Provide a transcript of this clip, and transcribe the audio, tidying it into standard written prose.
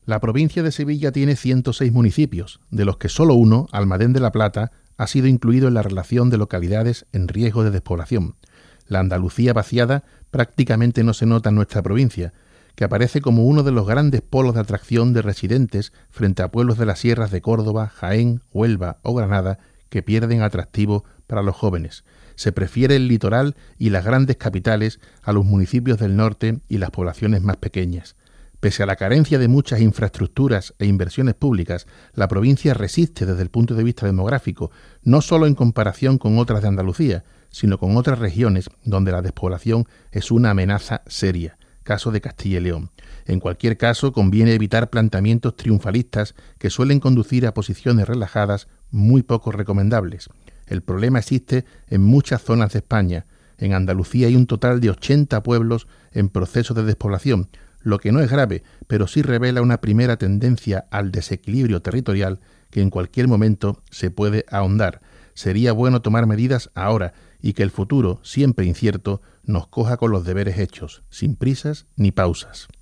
La provincia de Sevilla tiene 106 municipios, de los que solo uno, Almadén de la Plata, ha sido incluido en la relación de localidades en riesgo de despoblación. La Andalucía vaciada prácticamente no se nota en nuestra provincia, que aparece como uno de los grandes polos de atracción de residentes frente a pueblos de las sierras de Córdoba, Jaén, Huelva o Granada que pierden atractivo para los jóvenes. Se prefiere el litoral y las grandes capitales a los municipios del norte y las poblaciones más pequeñas. Pese a la carencia de muchas infraestructuras e inversiones públicas, la provincia resiste desde el punto de vista demográfico, no solo en comparación con otras de Andalucía, sino con otras regiones donde la despoblación es una amenaza seria. Caso de Castilla y León. En cualquier caso, conviene evitar planteamientos triunfalistas que suelen conducir a posiciones relajadas muy poco recomendables. El problema existe en muchas zonas de España. En Andalucía hay un total de 80 pueblos en proceso de despoblación, lo que no es grave, pero sí revela una primera tendencia al desequilibrio territorial que en cualquier momento se puede ahondar. Sería bueno tomar medidas ahora y que el futuro, siempre incierto, nos coja con los deberes hechos, sin prisas ni pausas.